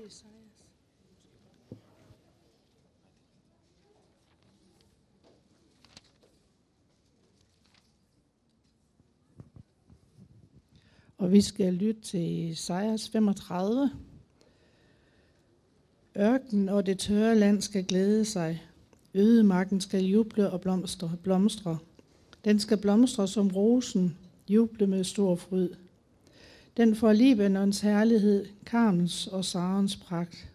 Esajas. Og vi skal lytte til Esajas 35. Ørkenen og det tørre land skal glæde sig. Ødemarken skal juble og blomstre. Den skal blomstre som rosen, juble med stor fryd. Den får Libanons herlighed, Karmels og Sarens pragt.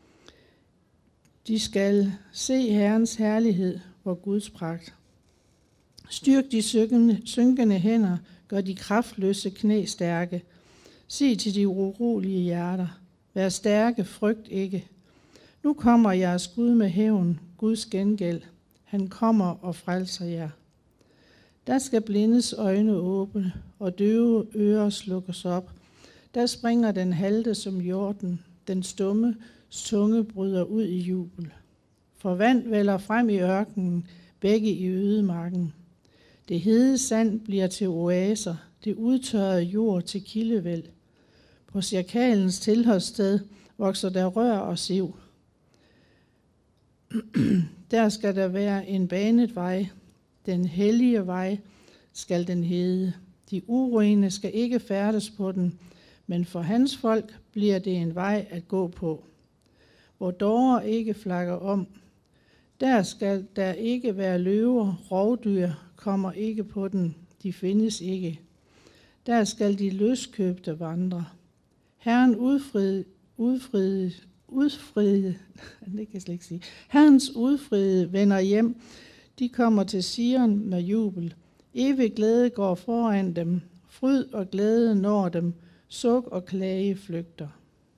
De skal se Herrens herlighed, vor Guds pragt. Styrk de synkende hænder, gør de kraftløse knæ stærke. Sig til de urolige hjerter, vær stærke, frygt ikke. Nu kommer jeres Gud med hævn, Guds gengæld. Han kommer og frelser jer. Der skal blindes øjne åbne, og døve ører slukkes op. Der springer den halte som hjorten, den stumme tunge bryder ud i jubel. For vand vælger frem i ørkenen, begge i ødemarken. Det hede sand bliver til oaser, det udtørrede jord til kildevæld. På sjakalens tilholdssted vokser der rør og siv. Der skal der være en banet vej, den hellige vej skal den hedde. De urene skal ikke færdes på den, men for hans folk bliver det en vej at gå på. Hvor dårer ikke flakker om, der skal der ikke være løver, rovdyr kommer ikke på den, de findes ikke. Der skal de løskøbte vandre. Herren Herrens udfriede vender hjem, de kommer til Sion med jubel. Evig glæde går foran dem, fryd og glæde når dem, suk og klage flygter.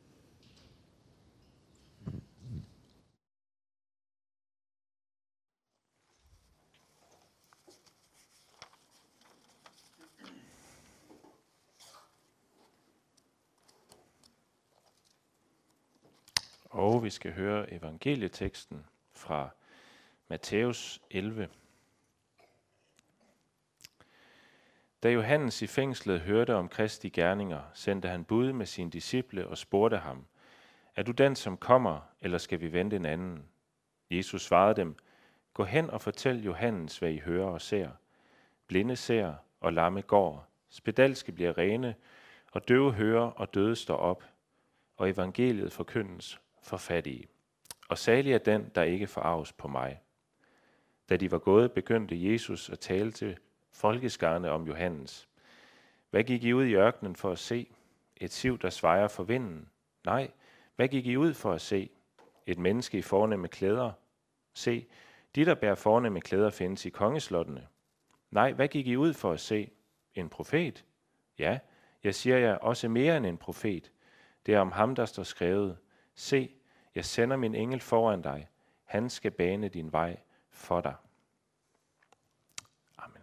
Og vi skal høre evangelieteksten fra Matthæus 11. Da Johannes i fængslet hørte om Kristi gerninger, sendte han bud med sine disciple og spurgte ham, er du den, som kommer, eller skal vi vente en anden? Jesus svarede dem, gå hen og fortæl Johannes, hvad I hører og ser. Blinde ser, og lamme går. Spedalske bliver rene, og døve hører, og døde står op. Og evangeliet forkyndes for fattige. Og salig er den, der ikke forarves på mig. Da de var gået, begyndte Jesus at tale til folkeskarne om Johannes. Hvad gik I ud i ørkenen for at se? Et siv, der svejer for vinden? Nej, hvad gik I ud for at se? Et menneske i fornemme klæder? Se, de, der bærer fornemme klæder, findes i kongeslottene. Nej, hvad gik I ud for at se? En profet? Ja, jeg siger jer også mere end en profet. Det er om ham, der står skrevet. Se, jeg sender min engel foran dig. Han skal bane din vej for dig. Amen.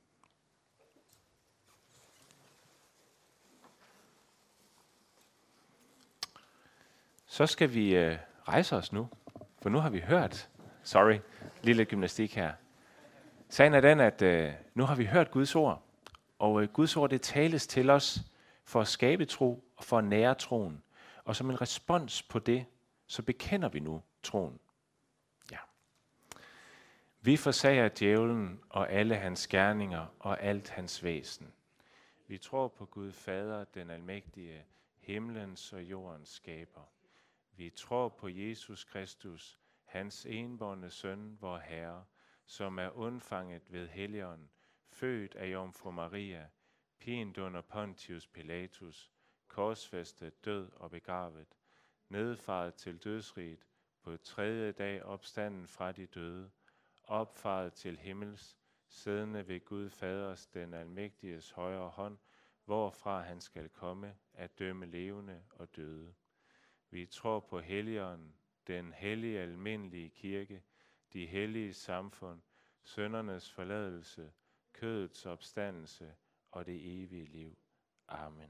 Så skal vi rejse os nu, for nu har vi hørt. Sorry, lille gymnastik her. Sagen er den, at nu har vi hørt Guds ord, og Guds ord det tales til os for at skabe tro og for at nære troen. Og som en respons på det, så bekender vi nu troen. Ja. Vi forsager djævlen og alle hans gerninger og alt hans væsen. Vi tror på Gud Fader, den almægtige, himlens og jordens skaber. Vi tror på Jesus Kristus, hans enbårne søn, vor Herre, som er undfanget ved Helligånden, født af Jomfru Maria, pint under Pontius Pilatus, korsfæstet, død og begravet, nedfaret til dødsriget, på 3. dag opstanden fra de døde, opfaret til himmels, siddende ved Gud Faders, den almægtiges højre hånd, hvorfra han skal komme at dømme levende og døde. Vi tror på Helligånden, den hellige almindelige kirke, de hellige samfund, syndernes forladelse, kødets opstandelse og det evige liv. Amen.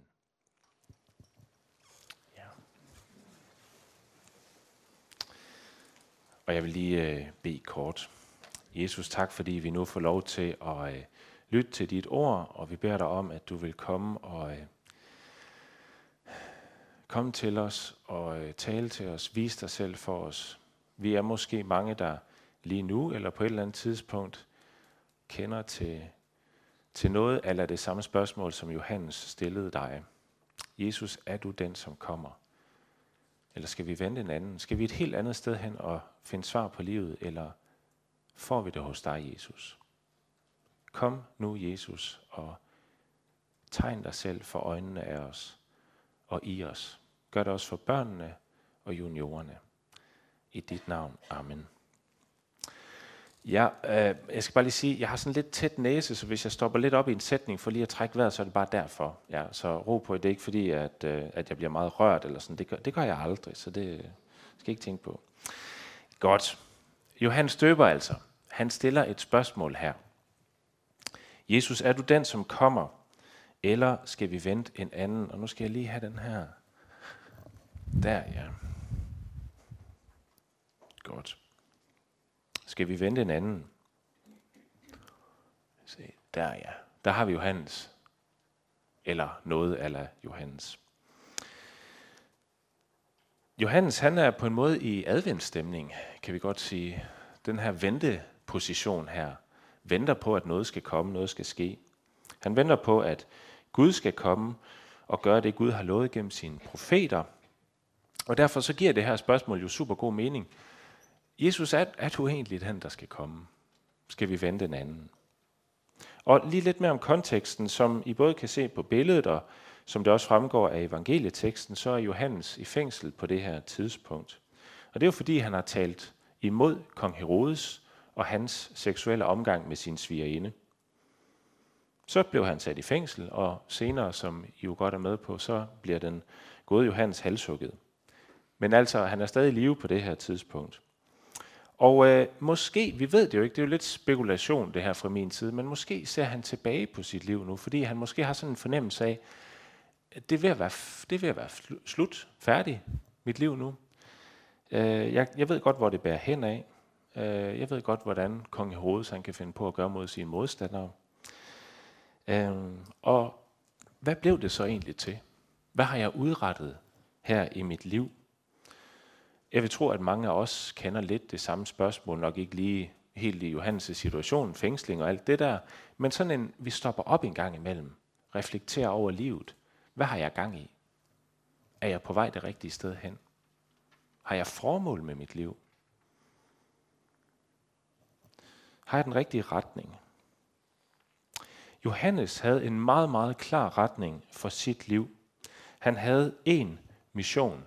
Ja. Og jeg vil lige bede kort. Jesus, tak fordi vi nu får lov til at lytte til dit ord, og vi beder dig om, at du vil komme Kom til os og tale til os. Vis dig selv for os. Vi er måske mange, der lige nu eller på et eller andet tidspunkt kender til noget eller det samme spørgsmål, som Johannes stillede dig. Jesus, er du den, som kommer? Eller skal vi vente en anden? Skal vi et helt andet sted hen og finde svar på livet, eller får vi det hos dig, Jesus? Kom nu, Jesus, og tegn dig selv for øjnene af os og i os. Gør det også for børnene og juniorerne. I dit navn. Amen. Ja, jeg skal bare lige sige, jeg har sådan lidt tæt næse, så hvis jeg stopper lidt op i en sætning for lige at trække vejret, så er det bare derfor. Ja, så ro på, det er ikke fordi, at jeg bliver meget rørt eller sådan. Det gør jeg aldrig, så det skal jeg ikke tænke på. Godt. Johannes Døber altså, han stiller et spørgsmål her. Jesus, er du den, som kommer, eller skal vi vente en anden? Og nu skal jeg lige have den her. Der, ja. Godt. Skal vi vente en anden? Se, der, ja. Der har vi Johannes. Eller noget ala Johannes. Johannes, han er på en måde i adventsstemning, kan vi godt sige. Den her venteposition her. Venter på, at noget skal komme, noget skal ske. Han venter på, at Gud skal komme og gøre det, Gud har lovet gennem sine profeter. Og derfor så giver det her spørgsmål jo super god mening. Jesus, er du egentlig den, der skal komme? Skal vi vente en anden? Og lige lidt mere om konteksten, som I både kan se på billedet, og som det også fremgår af evangelieteksten, så er Johannes i fængsel på det her tidspunkt. Og det er jo fordi, han har talt imod kong Herodes og hans seksuelle omgang med sin svigerinde. Så blev han sat i fængsel, og senere, som I jo godt er med på, så bliver den gode Johannes halshugget. Men altså, han er stadig i live på det her tidspunkt. Og måske, vi ved det jo ikke, det er jo lidt spekulation det her fra min side, men måske ser han tilbage på sit liv nu, fordi han måske har sådan en fornemmelse af, at det er ved at være slut, færdig, mit liv nu. Jeg ved godt, hvor det bærer hen af. Jeg ved godt, hvordan kong Herodes han kan finde på at gøre mod sine modstandere. Og hvad blev det så egentlig til? Hvad har jeg udrettet her i mit liv? Jeg vil tro, at mange af os kender lidt det samme spørgsmål, nok ikke lige helt i Johannes' situation, fængsling og alt det der, men sådan vi stopper op en gang imellem, reflekterer over livet. Hvad har jeg gang i? Er jeg på vej det rigtige sted hen? Har jeg formål med mit liv? Har jeg den rigtige retning? Johannes havde en meget, meget klar retning for sit liv. Han havde en mission.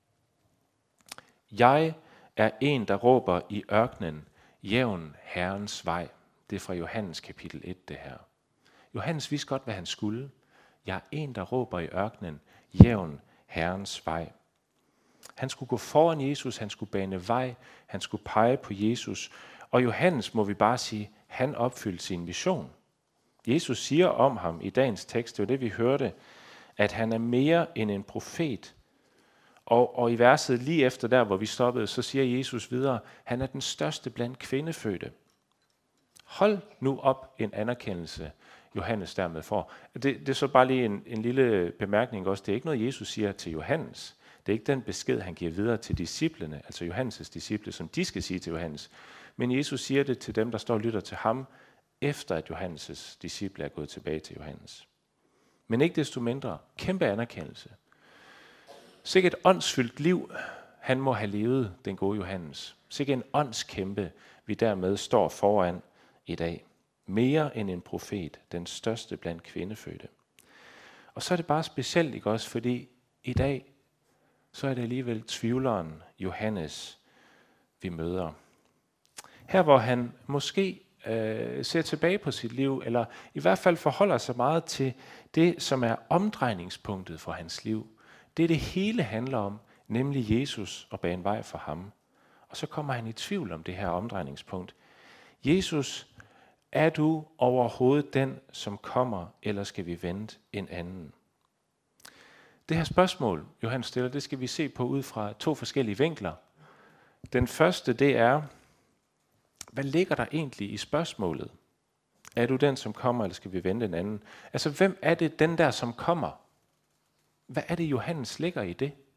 Jeg er en, der råber i ørkenen, jævn Herrens vej. Det er fra Johannes kapitel 1, det her. Johannes vidste godt, hvad han skulle. Jeg er en, der råber i ørkenen, jævn Herrens vej. Han skulle gå foran Jesus, han skulle bane vej, han skulle pege på Jesus. Og Johannes, må vi bare sige, han opfyldte sin mission. Jesus siger om ham i dagens tekst, det var det vi hørte, at han er mere end en profet. Og i verset lige efter der, hvor vi stoppede, så siger Jesus videre, han er den største blandt kvindefødte. Hold nu op en anerkendelse, Johannes dermed får. Det er så bare lige en lille bemærkning også. Det er ikke noget, Jesus siger til Johannes. Det er ikke den besked, han giver videre til disciplene, altså Johannes' disciple, som de skal sige til Johannes. Men Jesus siger det til dem, der står og lytter til ham, efter at Johannes' disciple er gået tilbage til Johannes. Men ikke desto mindre, kæmpe anerkendelse. Sikkert et åndsfyldt liv, han må have levet, den gode Johannes. Sikkert en åndskæmpe, vi dermed står foran i dag. Mere end en profet, den største blandt kvindefødte. Og så er det bare specielt, ikke også, fordi i dag, så er det alligevel tvivleren Johannes, vi møder. Her hvor han måske ser tilbage på sit liv, eller i hvert fald forholder sig meget til det, som er omdrejningspunktet for hans liv. Det hele handler om, nemlig Jesus og bane vej for ham. Og så kommer han i tvivl om det her omdrejningspunkt. Jesus, er du overhovedet den, som kommer, eller skal vi vente en anden? Det her spørgsmål, Johannes stiller, det skal vi se på ud fra 2 forskellige vinkler. Den første, det er, hvad ligger der egentlig i spørgsmålet? Er du den, som kommer, eller skal vi vente en anden? Altså, hvem er det, den der, som kommer? Hvad er det, Johannes ligger i det?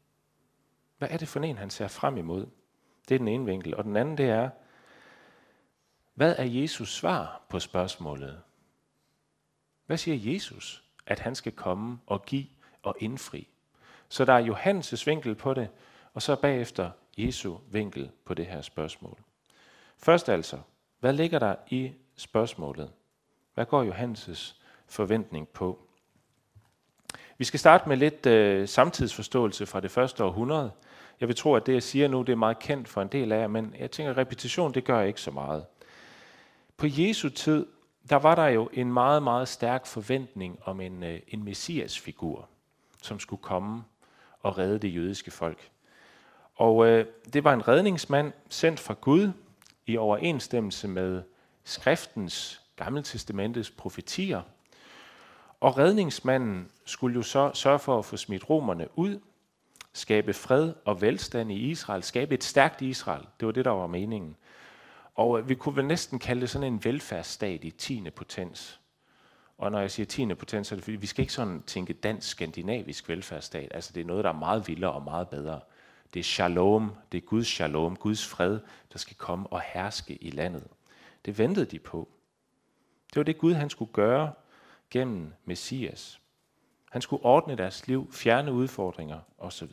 Hvad er det for en, han ser frem imod? Det er den ene vinkel. Og den anden, det er, hvad er Jesus svar på spørgsmålet? Hvad siger Jesus, at han skal komme og give og indfri? Så der er Johannes' vinkel på det, og så bagefter Jesu vinkel på det her spørgsmål. Først altså, hvad ligger der i spørgsmålet? Hvad går Johannes' forventning på? Vi skal starte med lidt samtidsforståelse fra det første århundrede. Jeg vil tro, at det, jeg siger nu, det er meget kendt for en del af jer, men jeg tænker, at repetition, det gør ikke så meget. På Jesu tid, der var der jo en meget, meget stærk forventning om en messiasfigur, som skulle komme og redde det jødiske folk. Og det var en redningsmand sendt fra Gud i overensstemmelse med skriftens, Gammeltestamentets profetier. Og redningsmanden skulle jo så sørge for at få smidt romerne ud, skabe fred og velstand i Israel, skabe et stærkt Israel. Det var det, der var meningen. Og vi kunne vel næsten kalde det sådan en velfærdsstat i 10. potens. Og når jeg siger 10. potens, så er det fordi, vi skal ikke sådan tænke dansk-skandinavisk velfærdsstat. Altså det er noget, der er meget vildere og meget bedre. Det er shalom, det er Guds shalom, Guds fred, der skal komme og herske i landet. Det ventede de på. Det var det Gud, han skulle gøre gennem Messias. Han skulle ordne deres liv, fjerne udfordringer osv.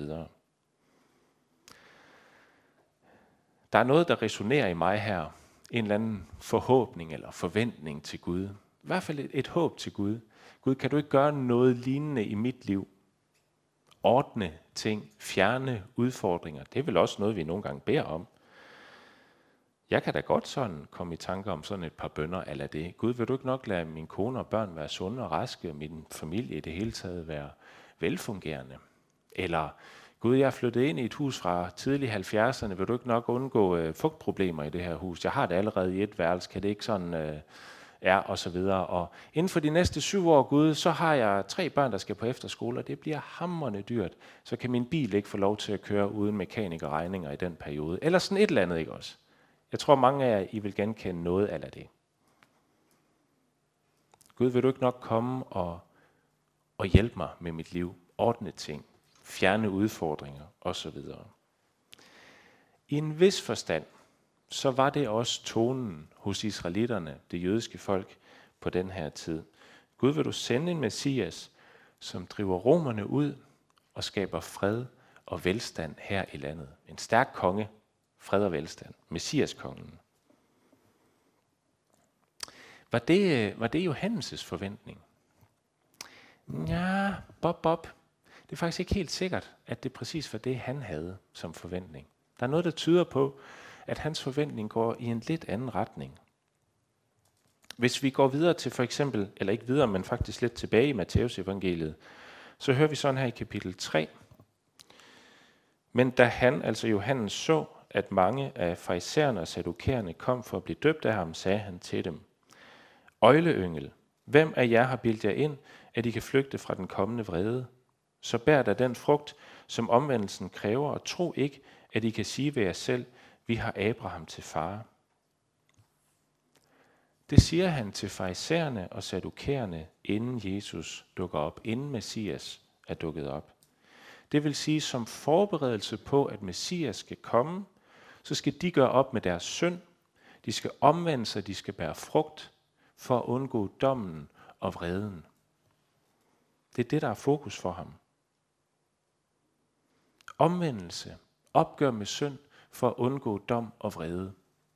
Der er noget, der resonerer i mig her. En eller anden forhåbning eller forventning til Gud. I hvert fald et håb til Gud. Gud, kan du ikke gøre noget lignende i mit liv? Ordne ting, fjerne udfordringer. Det er vel også noget, vi nogle gange beder om. Jeg kan da godt sådan komme i tanker om sådan et par bønner eller det. Gud, vil du ikke nok lade min kone og børn være sunde og raske, og min familie i det hele taget være velfungerende? Eller, Gud, jeg er flyttet ind i et hus fra tidlig 70'erne, vil du ikke nok undgå fugtproblemer i det her hus? Jeg har det allerede i et værelse, kan det ikke sådan og så videre. Og inden for de næste 7 år, Gud, så har jeg 3 børn, der skal på efterskole, og det bliver hamrende dyrt. Så kan min bil ikke få lov til at køre uden mekanikerregninger i den periode. Eller sådan et eller andet, ikke også? Jeg tror, mange af jer, I vil genkende noget af det. Gud, vil du ikke nok komme og hjælpe mig med mit liv? Ordne ting, fjerne udfordringer osv. I en vis forstand, så var det også tonen hos israelitterne, det jødiske folk, på den her tid. Gud, vil du sende en Messias, som driver romerne ud og skaber fred og velstand her i landet. En stærk konge, fred og velstand. Messiaskongen. Var det Johannes' forventning? Ja, Bob. Det er faktisk ikke helt sikkert, at det præcis var det, han havde som forventning. Der er noget, der tyder på, at hans forventning går i en lidt anden retning. Hvis vi går videre til for eksempel, eller ikke videre, men faktisk lidt tilbage i Matteus evangeliet, så hører vi sådan her i kapitel 3. Men da han, altså Johannes, så, at mange af farisæerne og sadukæerne kom for at blive døbt af ham, sagde han til dem: Øgleyngel, hvem af jer har bildt jer ind, at I kan flygte fra den kommende vrede? Så bær da den frugt, som omvendelsen kræver, og tro ikke, at I kan sige ved jer selv, vi har Abraham til far. Det siger han til farisæerne og sadukæerne, inden Jesus dukker op, inden Messias er dukket op. Det vil sige, som forberedelse på, at Messias skal komme, så skal de gøre op med deres synd, de skal omvende sig, de skal bære frugt, for at undgå dommen og vreden. Det er det, der er fokus for ham. Omvendelse, opgør med synd, for at undgå dom og vrede.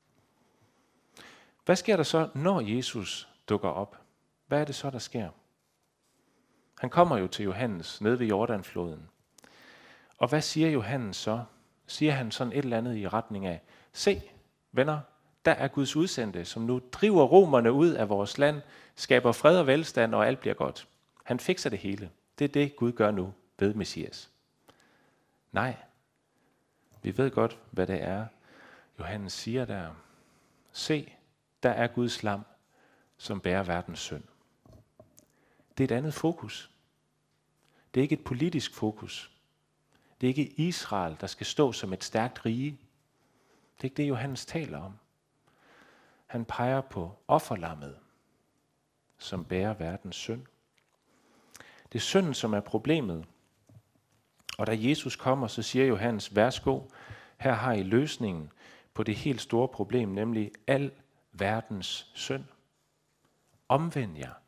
Hvad sker der så, når Jesus dukker op? Hvad er det så, der sker? Han kommer jo til Johannes nede ved Jordanfloden. Og hvad siger Johannes så? Siger han sådan et eller andet i retning af: se, venner, der er Guds udsendte, som nu driver romerne ud af vores land, skaber fred og velstand, og alt bliver godt. Han fikser det hele. Det er det, Gud gør nu ved Messias. Nej, vi ved godt, hvad det er, Johannes siger der. Se, der er Guds lam, som bærer verdens synd. Det er et andet fokus. Det er ikke et politisk fokus. Det er ikke Israel, der skal stå som et stærkt rige. Det er ikke det, Johannes taler om. Han peger på offerlammet, som bærer verdens synd. Det er synden, som er problemet. Og da Jesus kommer, så siger Johannes, værsgo, her har I løsningen på det helt store problem, nemlig al verdens synd. Omvend jer.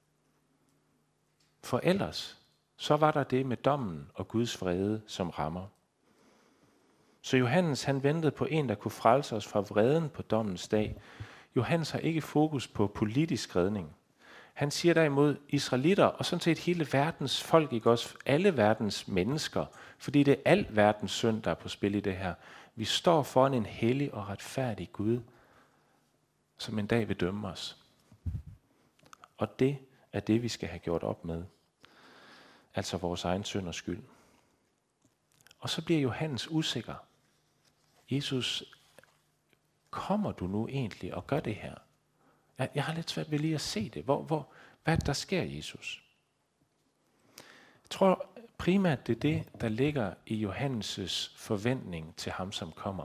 For ellers, så var der det med dommen og Guds vrede, som rammer. Så Johannes, han ventede på en, der kunne frelse os fra vreden på dommens dag. Johannes har ikke fokus på politisk redning. Han siger derimod israelitter og sådan set hele verdens folk, ikke også alle verdens mennesker, fordi det er al verdens synd, der er på spil i det her. Vi står foran en hellig og retfærdig Gud, som en dag vil dømme os. Og det er det, vi skal have gjort op med. Altså vores egen synd og skyld. Og så bliver Johannes usikker. Jesus, kommer du nu egentlig og gør det her? Jeg har lidt svært ved lige at se det. Hvad er det, der sker, Jesus? Jeg tror primært, det er det, der ligger i Johannes' forventning til ham, som kommer.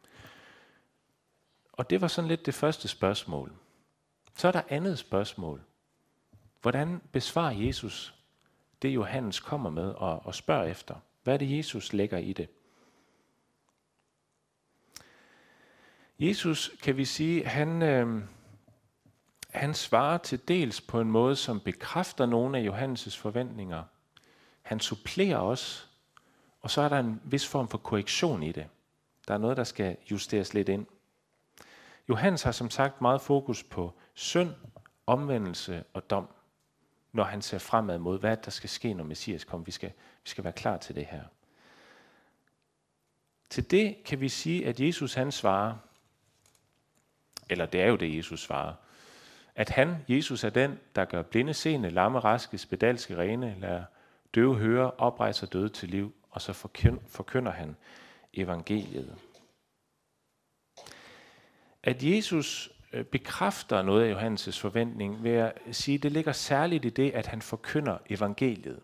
Og det var sådan lidt det første spørgsmål. Så er der andet spørgsmål. Hvordan besvarer Jesus det, Johannes kommer med og spørger efter? Hvad er det, Jesus lægger i det? Jesus, kan vi sige, han svarer til dels på en måde, som bekræfter nogle af Johannes' forventninger. Han supplerer os, og så er der en vis form for korrektion i det. Der er noget, der skal justeres lidt ind. Johannes har som sagt meget fokus på synd, omvendelse og dom, når han ser fremad mod, hvad der skal ske, når Messias kommer. Vi skal være klar til det her. Til det kan vi sige, at Jesus han svarer, eller det er jo det, Jesus svarer, at Jesus er den, der gør blinde seende, lamme raske, spedalske rene, lader døve høre, oprejser døde til liv, og så forkynder han evangeliet. At Jesus bekræfter noget af Johannes' forventning, vil jeg sige, det ligger særligt i det, at han forkynder evangeliet.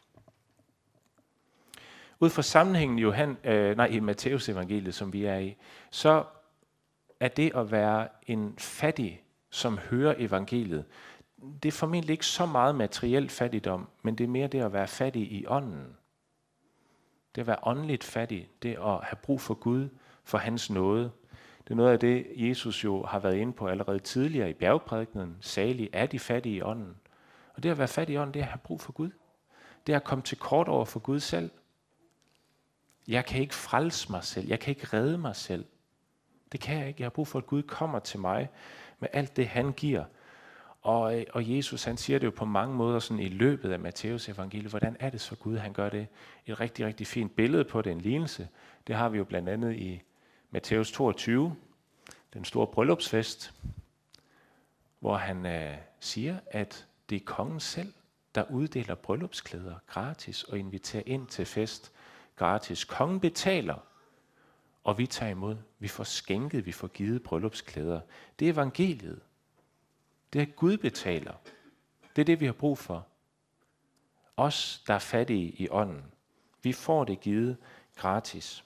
Ud fra sammenhængen i Matteus evangeliet, som vi er i, så er det at være en fattig, som hører evangeliet, det er formentlig ikke så meget materiel fattigdom, men det er mere det at være fattig i ånden. Det at være åndeligt fattig, det at have brug for Gud, for hans nåde. Det er noget af det, Jesus jo har været inde på allerede tidligere i bjergprædikenen. Salig er de fattige i ånden. Og det at være fattig i ånden, det er at have brug for Gud. Det er at komme til kort over for Gud selv. Jeg kan ikke frelse mig selv. Jeg kan ikke redde mig selv. Det kan jeg ikke. Jeg har brug for, at Gud kommer til mig med alt det, han giver. Og Jesus, han siger det jo på mange måder sådan i løbet af Matteus evangeliet. Hvordan er det så Gud, han gør det? Et rigtig, rigtig fint billede på det, en lignelse. Det har vi jo blandt andet i Matteus 22, den store bryllupsfest, hvor han siger, at det er kongen selv, der uddeler bryllupsklæder gratis og inviterer ind til fest gratis. Kongen betaler, og vi tager imod. Vi får skænket, vi får givet bryllupsklæder. Det er evangeliet. Det er Gud betaler. Det er det, vi har brug for. Os, der er fattige i ånden. Vi får det givet gratis.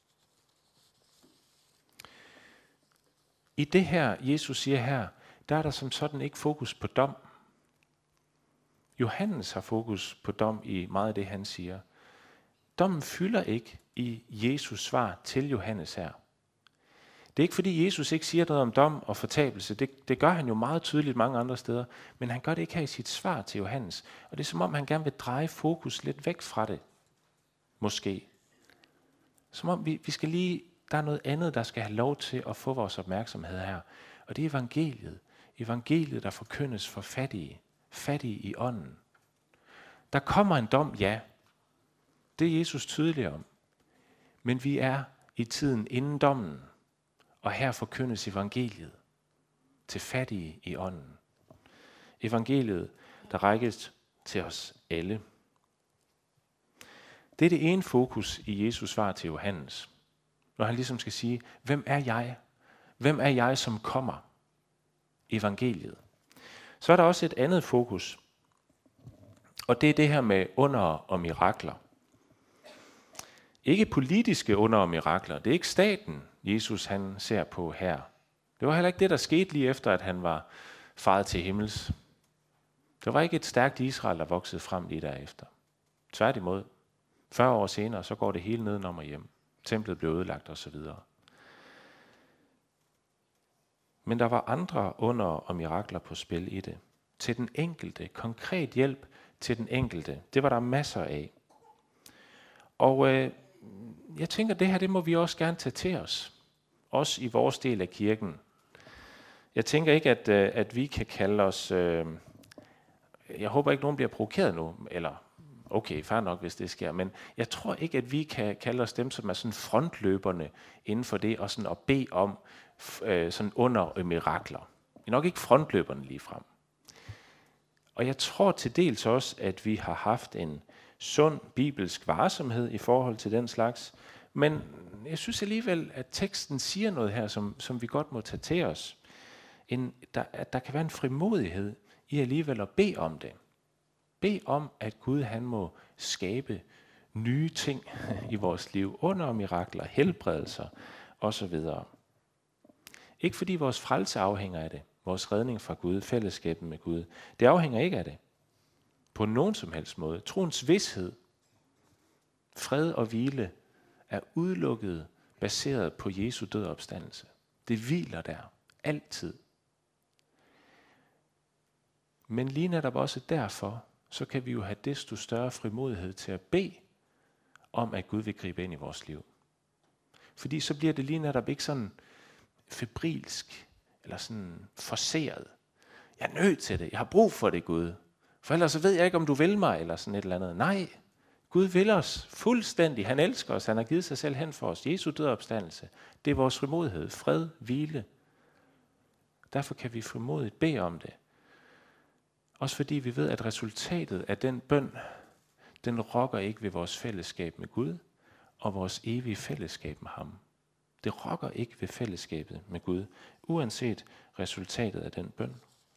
I det her, Jesus siger her, der er der som sådan ikke fokus på dom. Johannes har fokus på dom i meget af det, han siger. Dommen fylder ikke i Jesus svar til Johannes her. Det er ikke fordi Jesus ikke siger noget om dom og fortabelse. Det gør han jo meget tydeligt mange andre steder. Men han gør det ikke her i sit svar til Johannes. Og det er som om han gerne vil dreje fokus lidt væk fra det. Måske. Som om vi skal lige, der er noget andet, der skal have lov til at få vores opmærksomhed her. Og det er evangeliet. Evangeliet, der forkyndes for fattige. Fattige i ånden. Der kommer en dom, ja. Det er Jesus tydelig om. Men vi er i tiden inden dommen. Og her forkyndes evangeliet til fattige i ånden. Evangeliet, der rækkes til os alle. Det er det ene fokus i Jesus svar til Johannes. Når han ligesom skal sige, hvem er jeg? Hvem er jeg, som kommer? Evangeliet. Så er der også et andet fokus. Og det er det her med under og mirakler. Ikke politiske under og mirakler. Det er ikke staten, Jesus han ser på her. Det var heller ikke det, der skete lige efter, at han var faret til himmels. Det var ikke et stærkt Israel, der voksede frem lige derefter. Tværtimod. 40 år senere, så går det hele nedenom og hjem. Templet blev ødelagt osv. Men der var andre under og mirakler på spil i det. Til den enkelte, konkret hjælp til den enkelte. Det var der masser af. Og jeg tænker, det her, det må vi også gerne tage til os. Også i vores del af kirken. Jeg tænker ikke, at vi kan kalde os... jeg håber ikke, nogen bliver provokeret nu. Eller, okay, fair nok, hvis det sker. Men jeg tror ikke, at vi kan kalde os dem, som er sådan frontløberne inden for det, og sådan at bede om sådan under mirakler. Vi er nok ikke frontløberne lige frem. Og jeg tror til dels også, at vi har haft en sund bibelsk varsomhed i forhold til den slags. Men jeg synes alligevel, at teksten siger noget her, som vi godt må tage til os. Der kan være en frimodighed i alligevel at bede om det. Bed om, at Gud han må skabe nye ting i vores liv, under mirakler, helbredelser osv. Ikke fordi vores frelse afhænger af det, vores redning fra Gud, fællesskabet med Gud. Det afhænger ikke af det. På nogen som helst måde. Troens vished, fred og hvile er udelukket baseret på Jesu død og opstandelse. Det hviler der. Altid. Men lige netop også derfor, så kan vi jo have desto større frimodighed til at bede om, at Gud vil gribe ind i vores liv. Fordi så bliver det lige netop ikke sådan febrilsk, eller sådan forceret. Jeg er nødt til det. Jeg har brug for det, Gud. For ellers så ved jeg ikke, om du vil mig, eller sådan et eller andet. Nej, Gud vil os fuldstændig. Han elsker os. Han har givet sig selv hen for os. Jesu død og opstandelse. Det er vores frimodighed. Fred, hvile. Derfor kan vi frimodigt bede om det. Også fordi vi ved, at resultatet af den bøn, den rokker ikke ved vores fællesskab med Gud, og vores evige fællesskab med ham. Det rokker ikke ved fællesskabet med Gud, uanset resultatet af den bøn.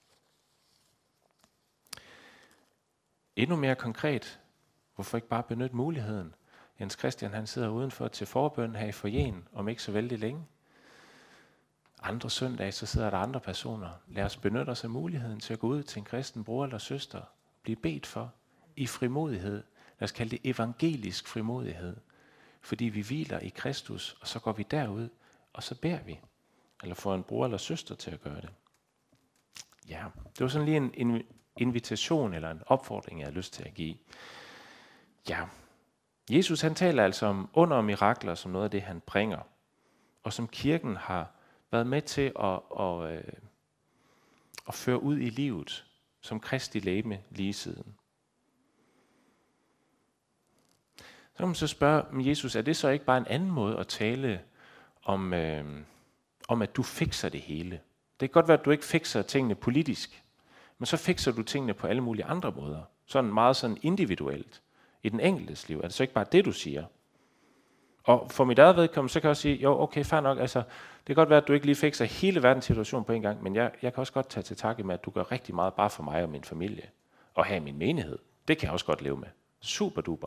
Endnu mere konkret, hvorfor ikke bare benytte muligheden? Jens Christian han sidder udenfor til forbøn her i foyeren, om ikke så vældig længe. Andre søndage, så sidder der andre personer. Lad os benytte os af muligheden til at gå ud til en kristen bror eller søster, blive bedt for i frimodighed. Lad os kalde det evangelisk frimodighed. Fordi vi hviler i Kristus, og så går vi derud, og så beder vi. Eller får en bror eller søster til at gøre det. Ja, det var sådan lige en invitation eller en opfordring, jeg har lyst til at give. Ja, Jesus han taler altså om under og mirakler som noget af det, han bringer. Og som kirken har været med til at føre ud i livet som Kristi legeme lige siden. Så kan man så spørge, Jesus, er det så ikke bare en anden måde at tale om at du fikser det hele? Det kan godt være, at du ikke fikser tingene politisk, men så fikser du tingene på alle mulige andre måder. Sådan meget sådan individuelt i den enkeltes liv. Er det så ikke bare det, du siger? Og for mit eget vedkommende, så kan jeg også sige, jo, okay, fair nok, altså, det kan godt være, at du ikke lige fikser hele verdens situation på en gang, men jeg kan også godt tage til takke med, at du gør rigtig meget bare for mig og min familie, og have min menighed. Det kan jeg også godt leve med. Super duper.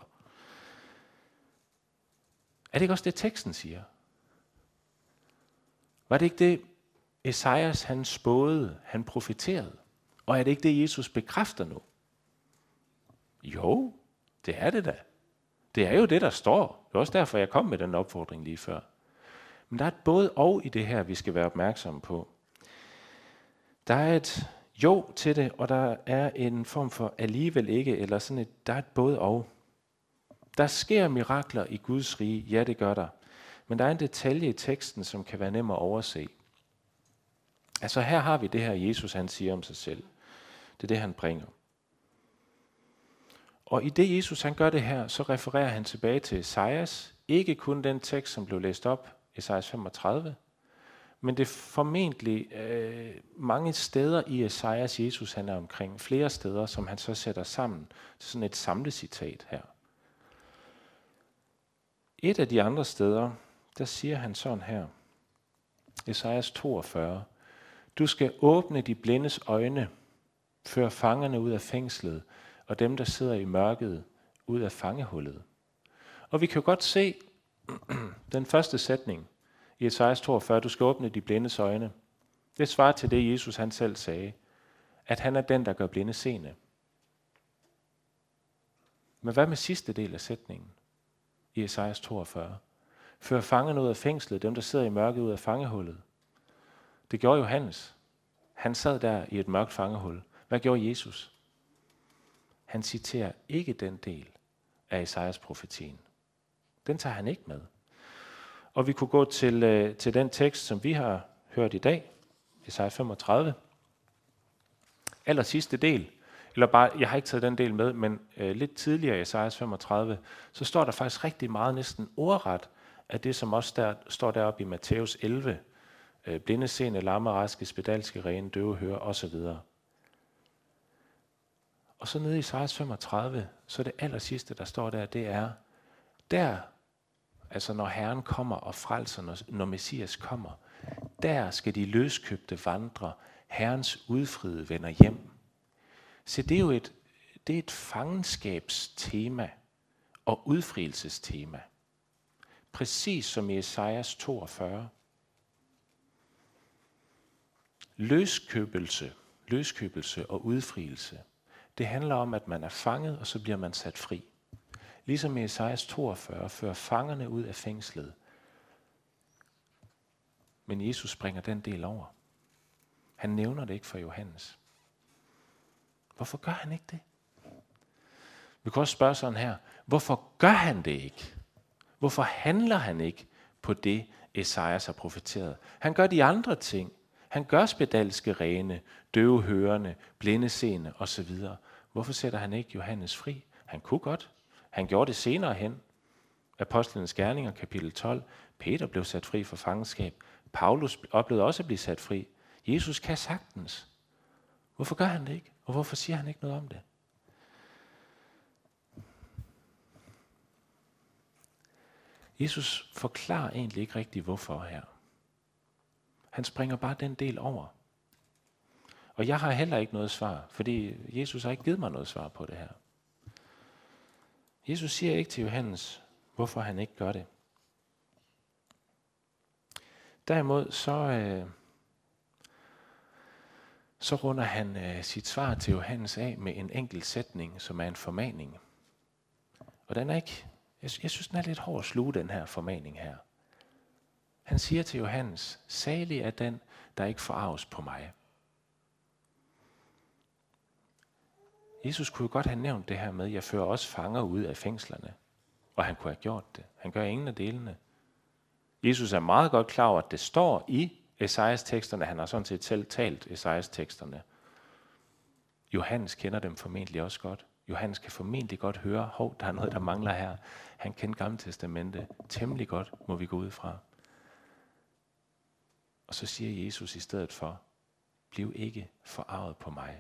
Er det ikke også det, teksten siger? Var det ikke det, Esajas han spåede, han profeterede? Og er det ikke det, Jesus bekræfter nu? Jo, det er det da. Det er jo det, der står. Det er også derfor, jeg kom med den opfordring lige før. Men der er et både og i det her, vi skal være opmærksomme på. Der er et jo til det, og der er en form for alligevel ikke, eller sådan et, der er et både og. Der sker mirakler i Guds rige, ja det gør der. Men der er en detalje i teksten, som kan være nem at overse. Altså her har vi det her, Jesus han siger om sig selv. Det er det, han bringer. Og i det Jesus han gør det her, så refererer han tilbage til Esajas. Ikke kun den tekst, som blev læst op, Esajas 35, men det er formentlig mange steder i Esajas Jesus han er omkring. Flere steder, som han så sætter sammen til sådan et samlecitat her. Et af de andre steder, der siger han sådan her. Esajas 42. Du skal åbne de blindes øjne, føre fangerne ud af fængslet, og dem, der sidder i mørket, ud af fangehullet. Og vi kan jo godt se den første sætning i Esajas 42, du skal åbne de blindes øjne. Det svarer til det, Jesus han selv sagde, at han er den, der gør blinde seende. Men hvad med sidste del af sætningen? i Esajas 42. Før fangerne ud af fængslet, dem der sidder i mørket ud af fangehullet. Det gjorde Johannes. Han sad der i et mørkt fangehul. Hvad gjorde Jesus? Han citerer ikke den del af Esajas profetien. Den tager han ikke med. Og vi kunne gå til den tekst, som vi har hørt i dag, Esajas 35. Aller sidste del, eller bare, jeg har ikke taget den del med, men lidt tidligere i Esajas 35, så står der faktisk rigtig meget, næsten ordret, af det, som også står deroppe i Matthæus 11. Blinde, seende, lamme, raske, spedalske, rene, døve, høre osv. Og så nede i Esajas 35, så det aller sidste, der står der, det er, der, altså når Herren kommer og frelser, når Messias kommer, der skal de løskøbte vandre, Herrens udfriede vender hjem. Så det er jo et fangenskabstema og udfrielsestema. Præcis som i Esajas 42. Løskøbelse og udfrielse. Det handler om, at man er fanget, og så bliver man sat fri. Ligesom i Esajas 42 fører fangerne ud af fængslet. Men Jesus springer den del over. Han nævner det ikke for Johannes. Hvorfor gør han ikke det? Vi kan også spørge sådan her. Hvorfor gør han det ikke? Hvorfor handler han ikke på det, Esajas har profeteret? Han gør de andre ting. Han gør spedalske rene, døve hørende, blinde seende osv. Hvorfor sætter han ikke Johannes fri? Han kunne godt. Han gjorde det senere hen. Apostlenes gerninger, kapitel 12. Peter blev sat fri for fangenskab. Paulus oplevede også at blive sat fri. Jesus kan sagtens. Hvorfor gør han det ikke? Og hvorfor siger han ikke noget om det? Jesus forklarer egentlig ikke rigtig hvorfor her. Han springer bare den del over. Og jeg har heller ikke noget svar, fordi Jesus har ikke givet mig noget svar på det her. Jesus siger ikke til Johannes, hvorfor han ikke gør det. Derimod så runder han sit svar til Johannes af med en enkelt sætning, som er en formaning. Og den er ikke, jeg synes, den er lidt hård at sluge, den her formaning her. Han siger til Johannes, salig er den, der ikke forarves på mig. Jesus kunne jo godt have nævnt det her med, jeg fører også fanger ud af fængslerne. Og han kunne have gjort det. Han gør ingen af delene. Jesus er meget godt klar over, at det står i Esajas teksterne. Han har sådan set selv talt Esajas teksterne. Johannes kender dem formentlig også godt. Johannes kan formentlig godt høre, der er noget, der mangler her. Han kender Gamle Testamente temmelig godt, må vi gå ud fra. Og så siger Jesus i stedet for, bliv ikke forarvet på mig.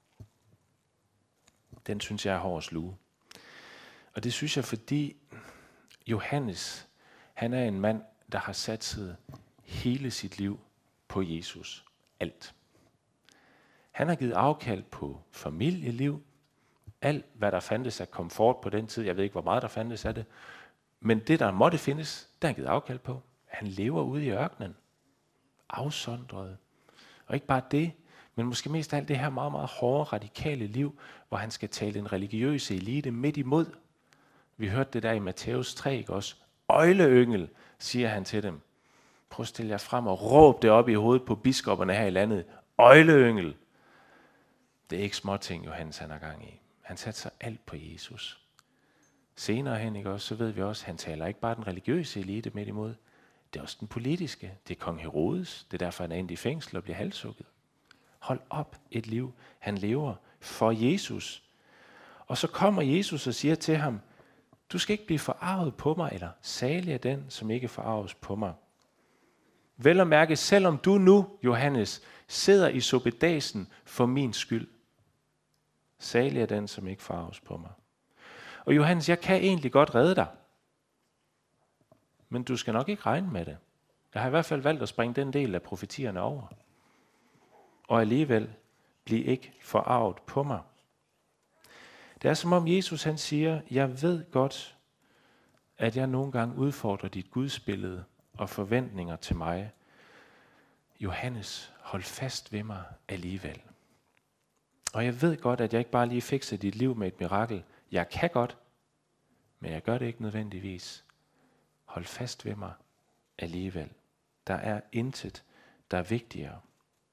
Den synes jeg er hård at sluge. Og det synes jeg, fordi Johannes, han er en mand, der har satset hele sit liv på Jesus. Alt. Han har givet afkald på familieliv. Alt, hvad der fandtes af komfort på den tid. Jeg ved ikke, hvor meget der fandtes af det. Men det, der måtte findes, der har han givet afkald på. Han lever ude i ørkenen. Afsondret. Og ikke bare det, men måske mest af alt det her meget, meget hårde, radikale liv, hvor han skal tale den religiøse elite midt imod. Vi hørte det der i Matthæus 3, ikke også? Øgleyngel, siger han til dem. Prøv at stille jer frem og råb det op i hovedet på biskopperne her i landet. Øgleyngel. Det er ikke småting, Johannes han har gang i. Han satser alt på Jesus. Senere hen, ikke også, så ved vi også, han taler ikke bare den religiøse elite midt imod. Det er også den politiske. Det er kong Herodes. Det er derfor, han er endt i fængsel og bliver halshugget. Hold op et liv. Han lever for Jesus. Og så kommer Jesus og siger til ham, du skal ikke blive forarvet på mig, eller salig er den, som ikke forarves på mig. Vel at mærke, selvom du nu, Johannes, sidder i suppedasen for min skyld. Salig er den, som ikke forarves på mig. Og Johannes, jeg kan egentlig godt redde dig. Men du skal nok ikke regne med det. Jeg har i hvert fald valgt at springe den del af profetierne over. Og alligevel bliv ikke forarvet på mig. Det er som om Jesus han siger, jeg ved godt, at jeg nogle gange udfordrer dit gudsbillede og forventninger til mig. Johannes, hold fast ved mig alligevel. Og jeg ved godt, at jeg ikke bare lige fikser dit liv med et mirakel. Jeg kan godt, men jeg gør det ikke nødvendigvis. Hold fast ved mig alligevel. Der er intet, der er vigtigere.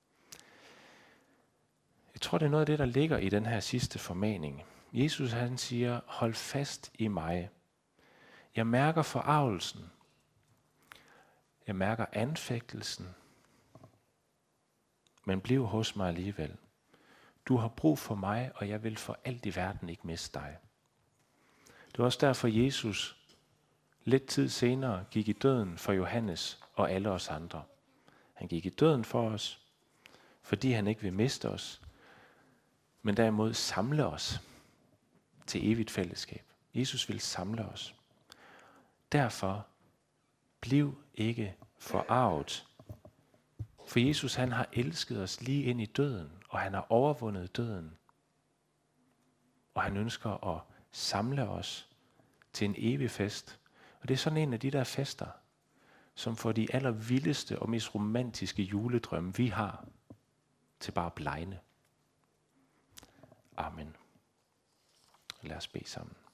Jeg tror, det er noget af det, der ligger i den her sidste formaning. Jesus han siger, hold fast i mig. Jeg mærker forargelsen. Jeg mærker anfægtelsen. Men bliv hos mig alligevel. Du har brug for mig, og jeg vil for alt i verden ikke miste dig. Det var også derfor, Jesus lidt tid senere gik i døden for Johannes og alle os andre. Han gik i døden for os, fordi han ikke vil miste os, men derimod samle os til evigt fællesskab. Jesus vil samle os. Derfor bliv ikke forarvet. For Jesus han har elsket os lige ind i døden, og han har overvundet døden. Og han ønsker at samle os til en evig fest. Og det er sådan en af de der fester, som får de allervildeste og mest romantiske juledrømme, vi har, til bare at blegne. Amen. Lad os bede sammen.